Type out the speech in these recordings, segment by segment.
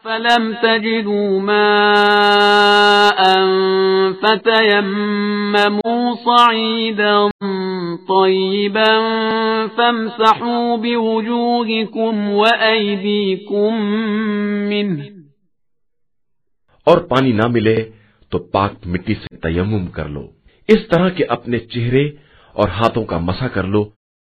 Film تجدوا ماء فتيمموا صعيدا طيبا فامسحوا بوجوهكم وأيديكم منه اور پانی نہ ملے تو پاک مٹی سے تیمم کر لو، اس طرح کہ اپنے چہرے اور ہاتھوں کا مسح کر لو۔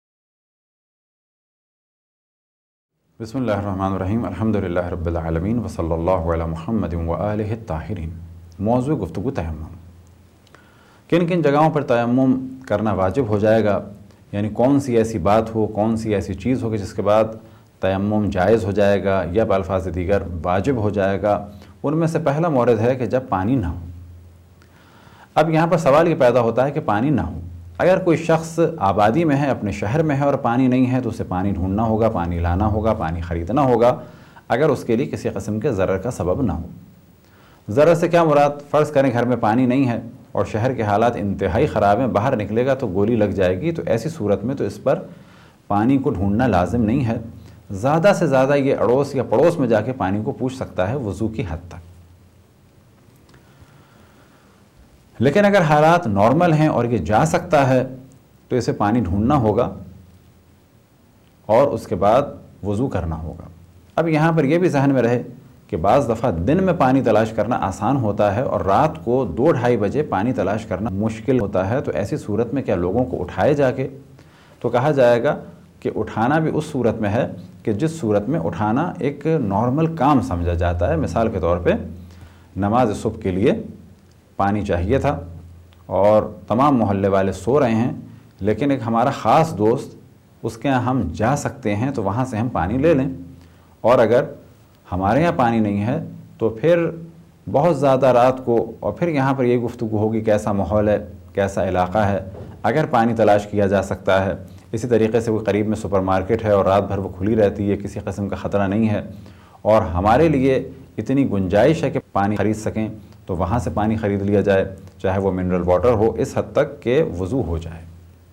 بسم اللہ الرحمن الرحیم، الحمدللہ رب العالمین وصلی اللہ علی محمد وآلہ الطاہرین۔ موضوع گفتگو تیمم۔ کن کن جگہوں پر تیمم کرنا واجب ہو جائے گا، یعنی کون سی ایسی بات ہو، کون سی ایسی چیز ہو کہ جس کے بعد تیمم جائز ہو جائے گا یا بالفاظ دیگر واجب ہو جائے گا۔ ان میں سے پہلا مورد ہے کہ جب پانی نہ ہو۔ اب یہاں پر سوال یہ پیدا ہوتا ہے کہ پانی نہ ہو، اگر کوئی شخص آبادی میں ہے، اپنے شہر میں ہے اور پانی نہیں ہے تو اسے پانی ڈھونڈنا ہوگا، پانی لانا ہوگا، پانی خریدنا ہوگا، اگر اس کے لیے کسی قسم کے ضرر کا سبب نہ ہو۔ ضرر سے کیا مراد؟ فرض کریں گھر میں پانی نہیں ہے اور شہر کے حالات انتہائی خراب ہیں، باہر نکلے گا تو گولی لگ جائے گی، تو ایسی صورت میں تو اس پر پانی کو ڈھونڈنا لازم نہیں ہے۔ زیادہ سے زیادہ یہ اڑوس یا پڑوس میں جا کے پانی کو پوچھ سکتا ہے وضو کی حد تک۔ لیکن اگر حالات نارمل ہیں اور یہ جا سکتا ہے تو اسے پانی ڈھونڈنا ہوگا اور اس کے بعد وضو کرنا ہوگا۔ اب یہاں پر یہ بھی ذہن میں رہے کہ بعض دفعہ دن میں پانی تلاش کرنا آسان ہوتا ہے اور رات کو 2-2:30 بجے پانی تلاش کرنا مشکل ہوتا ہے، تو ایسی صورت میں کیا لوگوں کو اٹھائے جا کے؟ تو کہا جائے گا کہ اٹھانا بھی اس صورت میں ہے کہ جس صورت میں اٹھانا ایک نارمل کام سمجھا جاتا ہے۔ مثال کے طور پہ نماز صبح کے لیے پانی چاہیے تھا اور تمام محلے والے سو رہے ہیں، لیکن ایک ہمارا خاص دوست اس کے یہاں ہم جا سکتے ہیں تو وہاں سے ہم پانی لے لیں، اور اگر ہمارے یہاں پانی نہیں ہے تو پھر بہت زیادہ رات کو، اور پھر یہاں پر یہ گفتگو ہوگی کیسا ماحول ہے، کیسا علاقہ ہے، اگر پانی تلاش کیا جا سکتا ہے۔ اسی طریقے سے کوئی قریب میں سپر مارکیٹ ہے اور رات بھر وہ کھلی رہتی ہے، کسی قسم کا خطرہ نہیں ہے اور ہمارے لیے اتنی گنجائش ہے کہ پانی خرید سکیں، تو وہاں سے پانی خرید لیا جائے، چاہے وہ منرل واٹر ہو، اس حد تک کہ وضو ہو جائے۔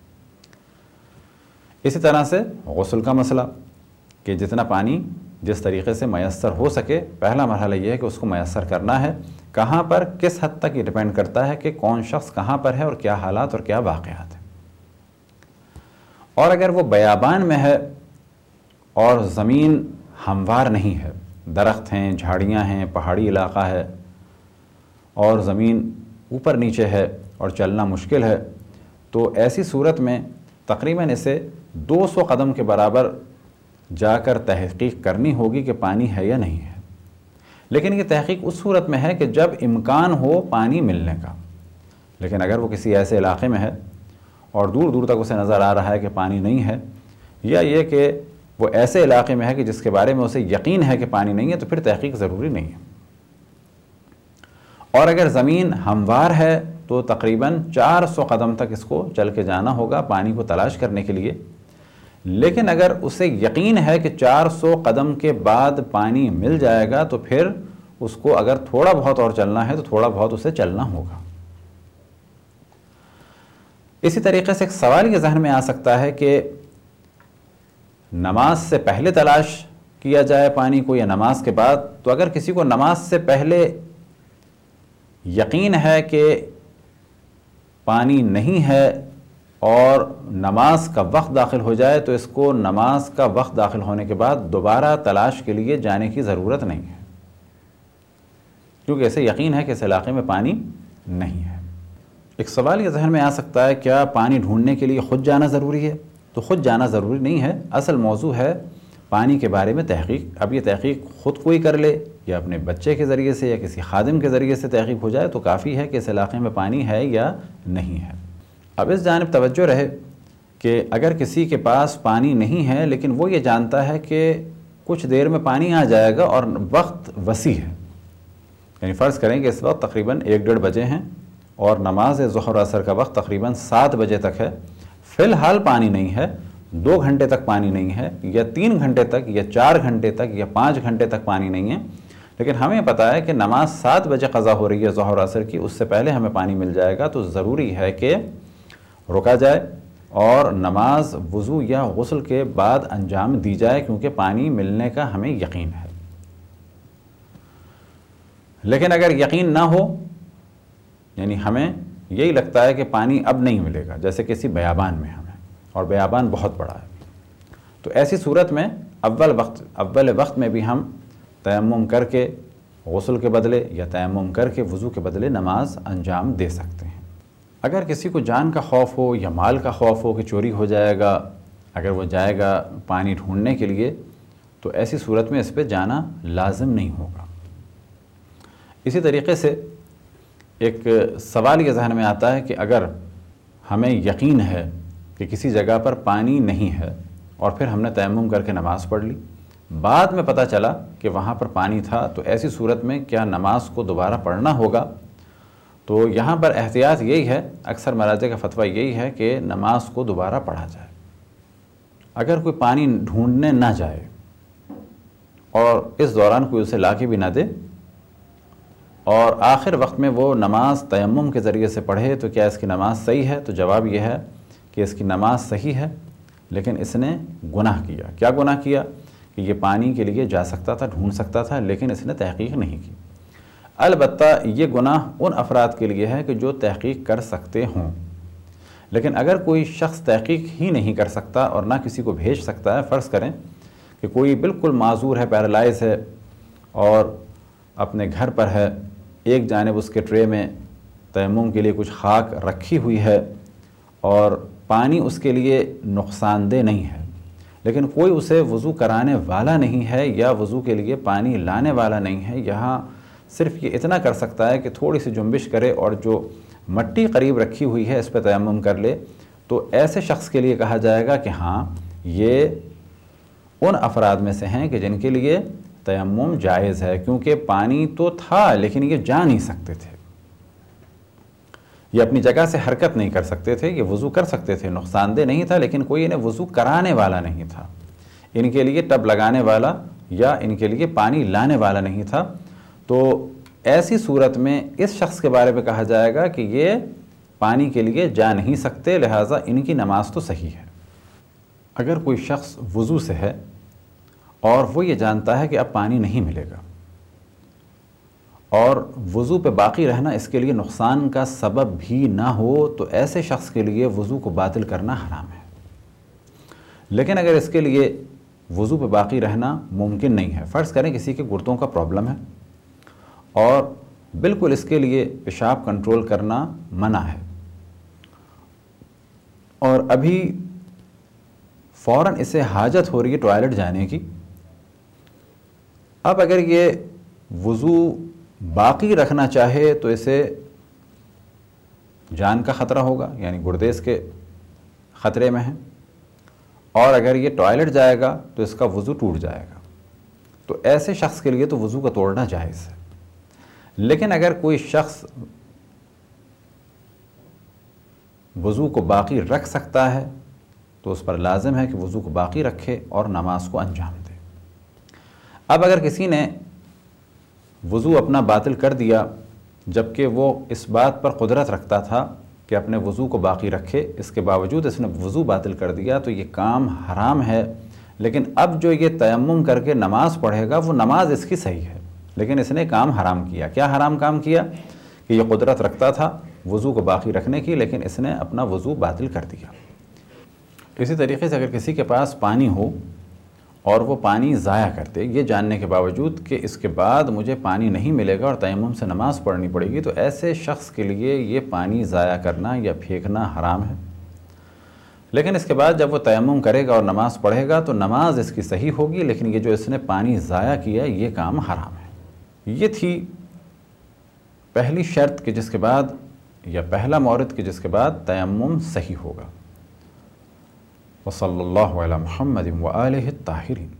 اسی طرح سے غسل کا مسئلہ کہ جتنا پانی جس طریقے سے میسر ہو سکے، پہلا مرحلہ یہ ہے کہ اس کو میسر کرنا ہے۔ کہاں پر، کس حد تک، یہ ڈیپینڈ کرتا ہے کہ کون شخص کہاں پر ہے اور کیا حالات اور کیا واقعات ہیں۔ اور اگر وہ بیابان میں ہے اور زمین ہموار نہیں ہے، درخت ہیں، جھاڑیاں ہیں، پہاڑی علاقہ ہے اور زمین اوپر نیچے ہے اور چلنا مشکل ہے، تو ایسی صورت میں تقریباً اسے 200 قدم کے برابر جا کر تحقیق کرنی ہوگی کہ پانی ہے یا نہیں ہے۔ لیکن یہ تحقیق اس صورت میں ہے کہ جب امکان ہو پانی ملنے کا۔ لیکن اگر وہ کسی ایسے علاقے میں ہے اور دور دور تک اسے نظر آ رہا ہے کہ پانی نہیں ہے، یا یہ کہ وہ ایسے علاقے میں ہے کہ جس کے بارے میں اسے یقین ہے کہ پانی نہیں ہے، تو پھر تحقیق ضروری نہیں ہے۔ اور اگر زمین ہموار ہے تو تقریباً 400 قدم تک اس کو چل کے جانا ہوگا پانی کو تلاش کرنے کے لیے۔ لیکن اگر اسے یقین ہے کہ 400 قدم کے بعد پانی مل جائے گا، تو پھر اس کو اگر تھوڑا بہت اور چلنا ہے تو تھوڑا بہت اسے چلنا ہوگا۔ اسی طریقے سے ایک سوال یہ ذہن میں آ سکتا ہے کہ نماز سے پہلے تلاش کیا جائے پانی کو یا نماز کے بعد؟ تو اگر کسی کو نماز سے پہلے یقین ہے کہ پانی نہیں ہے اور نماز کا وقت داخل ہو جائے، تو اس کو نماز کا وقت داخل ہونے کے بعد دوبارہ تلاش کے لیے جانے کی ضرورت نہیں ہے، کیونکہ اسے یقین ہے کہ اس علاقے میں پانی نہیں ہے۔ ایک سوال یہ ذہن میں آ سکتا ہے، کیا پانی ڈھونڈنے کے لیے خود جانا ضروری ہے؟ تو خود جانا ضروری نہیں ہے، اصل موضوع ہے پانی کے بارے میں تحقیق۔ اب یہ تحقیق خود کوئی کر لے یا اپنے بچے کے ذریعے سے یا کسی خادم کے ذریعے سے تحقیق ہو جائے تو کافی ہے کہ اس علاقے میں پانی ہے یا نہیں ہے۔ اب اس جانب توجہ رہے کہ اگر کسی کے پاس پانی نہیں ہے لیکن وہ یہ جانتا ہے کہ کچھ دیر میں پانی آ جائے گا اور وقت وسیع ہے، یعنی فرض کریں کہ اس وقت تقریباً 1-1:30 بجے ہیں اور نماز ظہر عصر کا وقت تقریباً 7 بجے تک ہے، فی الحال پانی نہیں ہے، 2 گھنٹے تک پانی نہیں ہے یا 3 گھنٹے تک یا 4 گھنٹے تک یا 5 گھنٹے تک پانی نہیں ہے، لیکن ہمیں پتہ ہے کہ نماز 7 بجے قضا ہو رہی ہے ظہر عصر کی، اس سے پہلے ہمیں پانی مل جائے گا، تو ضروری ہے کہ رکا جائے اور نماز وضو یا غسل کے بعد انجام دی جائے، کیونکہ پانی ملنے کا ہمیں یقین ہے۔ لیکن اگر یقین نہ ہو، یعنی ہمیں یہی لگتا ہے کہ پانی اب نہیں ملے گا، جیسے کسی بیابان میں ہمیں، اور بیابان بہت بڑا ہے، تو ایسی صورت میں اول وقت میں بھی ہم تیمم کر کے غسل کے بدلے یا تیمم کر کے وضو کے بدلے نماز انجام دے سکتے ہیں۔ اگر کسی کو جان کا خوف ہو یا مال کا خوف ہو کہ چوری ہو جائے گا اگر وہ جائے گا پانی ڈھونڈنے کے لیے، تو ایسی صورت میں اس پہ جانا لازم نہیں ہوگا۔ اسی طریقے سے ایک سوال یہ ذہن میں آتا ہے کہ اگر ہمیں یقین ہے کہ کسی جگہ پر پانی نہیں ہے اور پھر ہم نے تیمم کر کے نماز پڑھ لی، بعد میں پتہ چلا کہ وہاں پر پانی تھا، تو ایسی صورت میں کیا نماز کو دوبارہ پڑھنا ہوگا؟ تو یہاں پر احتیاط یہی ہے، اکثر مراجع کا فتویٰ یہی ہے کہ نماز کو دوبارہ پڑھا جائے۔ اگر کوئی پانی ڈھونڈنے نہ جائے اور اس دوران کوئی اسے لا کے بھی نہ دے اور آخر وقت میں وہ نماز تیمم کے ذریعے سے پڑھے، تو کیا اس کی نماز صحیح ہے؟ تو جواب یہ ہے کہ اس کی نماز صحیح ہے، لیکن اس نے گناہ کیا۔ کیا گناہ کیا؟ کہ یہ پانی کے لیے جا سکتا تھا، ڈھونڈ سکتا تھا، لیکن اس نے تحقیق نہیں کی۔ البتہ یہ گناہ ان افراد کے لیے ہے کہ جو تحقیق کر سکتے ہوں، لیکن اگر کوئی شخص تحقیق ہی نہیں کر سکتا اور نہ کسی کو بھیج سکتا ہے، فرض کریں کہ کوئی بالکل معذور ہے، پیرالائز ہے اور اپنے گھر پر ہے، ایک جانب اس کے ٹرے میں تیمم کے لیے کچھ خاک رکھی ہوئی ہے اور پانی اس کے لیے نقصان دہ نہیں ہے، لیکن کوئی اسے وضو کرانے والا نہیں ہے یا وضو کے لیے پانی لانے والا نہیں ہے، یہاں صرف یہ اتنا کر سکتا ہے کہ تھوڑی سی جنبش کرے اور جو مٹی قریب رکھی ہوئی ہے اس پہ تیمم کر لے، تو ایسے شخص کے لیے کہا جائے گا کہ ہاں یہ ان افراد میں سے ہیں کہ جن کے لیے تیمم جائز ہے، کیونکہ پانی تو تھا لیکن یہ جا نہیں سکتے تھے، یہ اپنی جگہ سے حرکت نہیں کر سکتے تھے، یہ وضو کر سکتے تھے، نقصان دہ نہیں تھا، لیکن کوئی انہیں وضو کرانے والا نہیں تھا، ان کے لیے ٹب لگانے والا یا ان کے لیے پانی لانے والا نہیں تھا۔ تو ایسی صورت میں اس شخص کے بارے میں کہا جائے گا کہ یہ پانی کے لیے جا نہیں سکتے، لہٰذا ان کی نماز تو صحیح ہے۔ اگر کوئی شخص وضو سے ہے اور وہ یہ جانتا ہے کہ اب پانی نہیں ملے گا اور وضو پہ باقی رہنا اس کے لیے نقصان کا سبب بھی نہ ہو، تو ایسے شخص کے لیے وضو کو باطل کرنا حرام ہے۔ لیکن اگر اس کے لیے وضو پہ باقی رہنا ممکن نہیں ہے، فرض کریں کسی کے گردوں کا پرابلم ہے اور بالکل اس کے لیے پیشاب کنٹرول کرنا منع ہے اور ابھی فوراً اسے حاجت ہو رہی ہے ٹوائلٹ جانے کی، اب اگر یہ وضو باقی رکھنا چاہے تو اسے جان کا خطرہ ہوگا، یعنی گردے اس کے خطرے میں ہیں، اور اگر یہ ٹوائلٹ جائے گا تو اس کا وضو ٹوٹ جائے گا، تو ایسے شخص کے لیے تو وضو کا توڑنا جائز ہے۔ لیکن اگر کوئی شخص وضو کو باقی رکھ سکتا ہے تو اس پر لازم ہے کہ وضو کو باقی رکھے اور نماز کو انجام دے۔ اب اگر کسی نے وضو اپنا باطل کر دیا جبکہ وہ اس بات پر قدرت رکھتا تھا کہ اپنے وضو کو باقی رکھے، اس کے باوجود اس نے وضو باطل کر دیا، تو یہ کام حرام ہے۔ لیکن اب جو یہ تیمم کر کے نماز پڑھے گا وہ نماز اس کی صحیح ہے، لیکن اس نے کام حرام کیا۔ کیا حرام کام کیا؟ کہ یہ قدرت رکھتا تھا وضو کو باقی رکھنے کی، لیکن اس نے اپنا وضو باطل کر دیا۔ اسی طریقے سے اگر کسی کے پاس پانی ہو اور وہ پانی ضائع کر دے، یہ جاننے کے باوجود کہ اس کے بعد مجھے پانی نہیں ملے گا اور تیمم سے نماز پڑھنی پڑے گی، تو ایسے شخص کے لیے یہ پانی ضائع کرنا یا پھینکنا حرام ہے۔ لیکن اس کے بعد جب وہ تیمم کرے گا اور نماز پڑھے گا تو نماز اس کی صحیح ہوگی، لیکن یہ جو اس نے پانی ضائع کیا یہ کام حرام ہے۔ یہ تھی پہلی شرط کہ جس کے بعد یا پہلا مورد کہ جس کے بعد تیمم صحیح ہوگا۔ وصلی اللہ علی محمد وآلہ الطاہرین۔